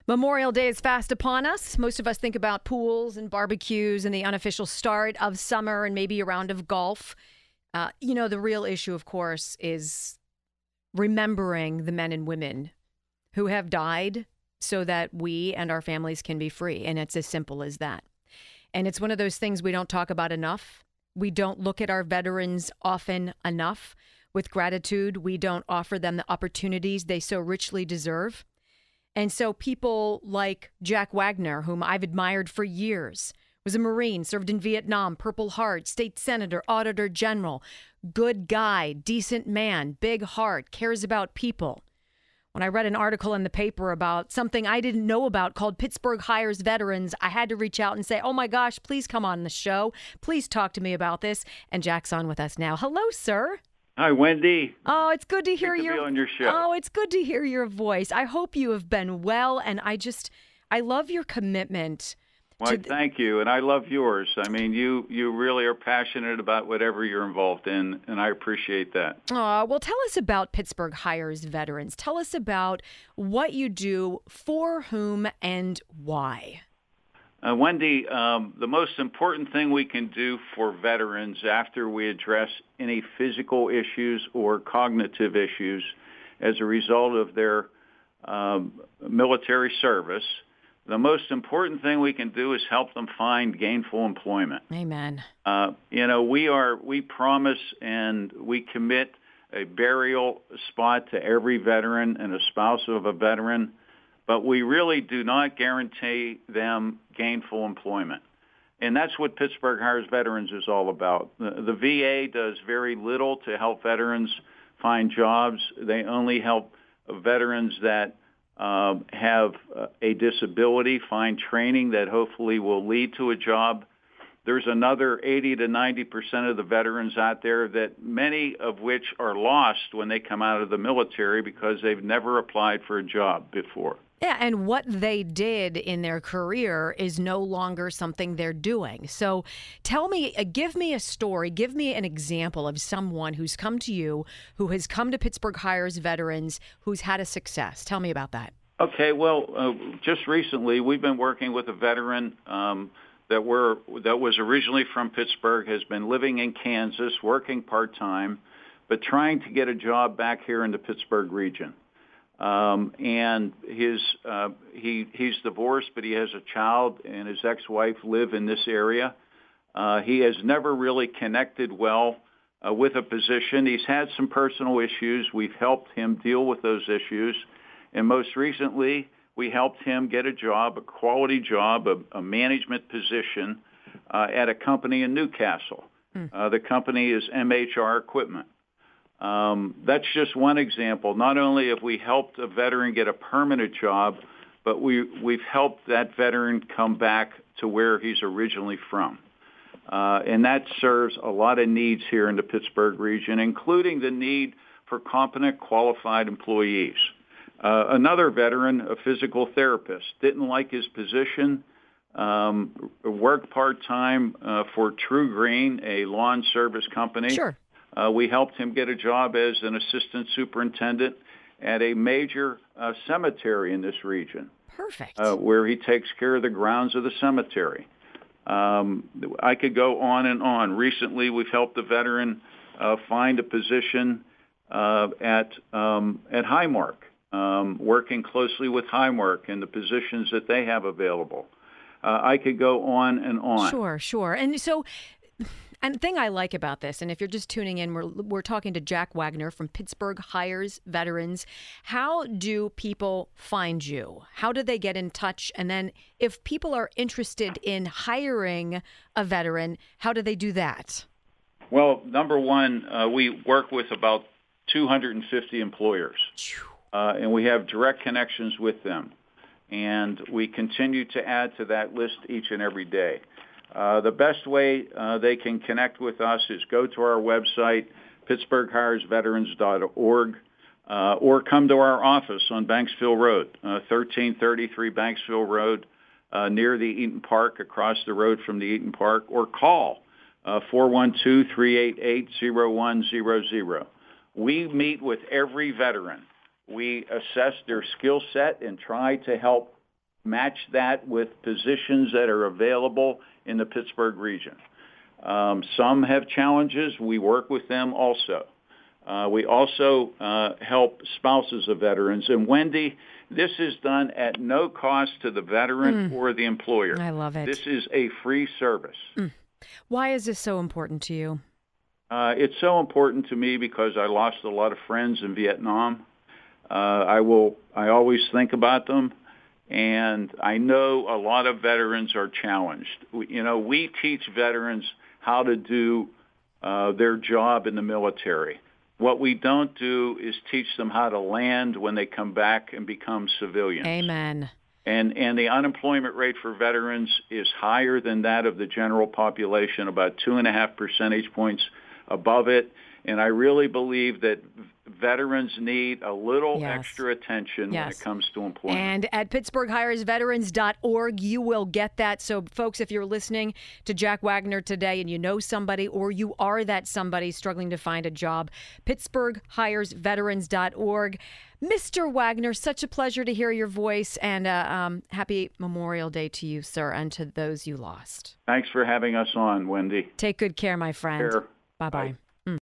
Memorial Day is fast upon us. Most of us think about pools and barbecues and the unofficial start of summer and maybe a round of golf. The real issue, of course, is remembering the men and women who have died so that we and our families can be free. And it's as simple as that. And it's one of those things we don't talk about enough. We don't look at our veterans often enough with gratitude. We don't offer them the opportunities they so richly deserve. And so people like Jack Wagner, whom I've admired for years, was a Marine, served in Vietnam, Purple Heart, state senator, auditor general, good guy, decent man, big heart, cares about people. When I read an article in the paper about something I didn't know about called Pittsburgh Hires Veterans, I had to reach out and say, oh my gosh, please come on the show. Please talk to me about this. And Jack's on with us now. Hello, sir. Hi, Wendy. Oh, it's good to hear Good to be on your show. Oh, it's good to hear your voice. I hope you have been well, and I love your commitment. Well, thank you, and I love yours. I mean, you really are passionate about whatever you're involved in, and I appreciate that. Well, tell us about Pittsburgh Hires Veterans. Tell us about what you do, for whom, and why. Wendy, the most important thing we can do for veterans after we address any physical issues or cognitive issues as a result of their military service, the most important thing we can do is help them find gainful employment. Amen. We promise and we commit a burial spot to every veteran and a spouse of a veteran, but we really do not guarantee them gainful employment. And that's what Pittsburgh Hires Veterans is all about. The VA does very little to help veterans find jobs. They only help veterans that have a disability find training that hopefully will lead to a job. There's another 80 to 90% of the veterans out there that many of which are lost when they come out of the military because they've never applied for a job before. Yeah, and what they did in their career is no longer something they're doing. So tell me, give me a story, give me an example of someone who's come to you, who has come to Pittsburgh Hires Veterans, who's had a success. Tell me about that. Okay, well, just recently we've been working with a veteran that was originally from Pittsburgh, has been living in Kansas, working part-time, but trying to get a job back here in the Pittsburgh region. And he's divorced, but he has a child, and his ex-wife live in this area. He has never really connected well with a position. He's had some personal issues. We've helped him deal with those issues. And most recently, we helped him get a job, a quality job, a management position at a company in Newcastle. The company is MHR Equipment. That's just one example. Not only have we helped a veteran get a permanent job, but we've helped that veteran come back to where he's originally from. And that serves a lot of needs here in the Pittsburgh region, including the need for competent, qualified employees. Another veteran, a physical therapist, didn't like his position, worked part-time for True Green, a lawn service company. Sure. We helped him get a job as an assistant superintendent at a major cemetery in this region. Perfect. Where he takes care of the grounds of the cemetery. I could go on and on. Recently, we've helped a veteran find a position at Highmark, working closely with Highmark and the positions that they have available. I could go on and on. Sure. And so... And the thing I like about this, and if you're just tuning in, we're talking to Jack Wagner from Pittsburgh Hires Veterans. How do people find you? How do they get in touch? And then if people are interested in hiring a veteran, how do they do that? Well, number one, we work with about 250 employers, and we have direct connections with them. And we continue to add to that list each and every day. The best way they can connect with us is go to our website, pittsburghhiresveterans.org, or come to our office on Banksville Road, 1333 Banksville Road, near the Eaton Park, across the road from the Eaton Park, or call 412-388-0100. We meet with every veteran. We assess their skill set and try to help match that with positions that are available in the Pittsburgh region. Some have challenges. We work with them also. We also help spouses of veterans. And Wendy, this is done at no cost to the veteran or the employer. I love it. This is a free service. Why is this so important to you? It's so important to me because I lost a lot of friends in Vietnam. I always think about them, and I know a lot of veterans are challenged. We teach veterans how to do their job in the military. What we don't do is teach them how to land when they come back and become civilians. Amen. And the unemployment rate for veterans is higher than that of the general population, about 2.5 percentage points above it. And I really believe that veterans need a little extra attention when it comes to employment. And at PittsburghHiresVeterans.org, you will get that. So, folks, if you're listening to Jack Wagner today and you know somebody or you are that somebody struggling to find a job, PittsburghHiresVeterans.org. Mr. Wagner, such a pleasure to hear your voice, and happy Memorial Day to you, sir, and to those you lost. Thanks for having us on, Wendy. Take good care, my friend. Care. Bye-bye. Bye.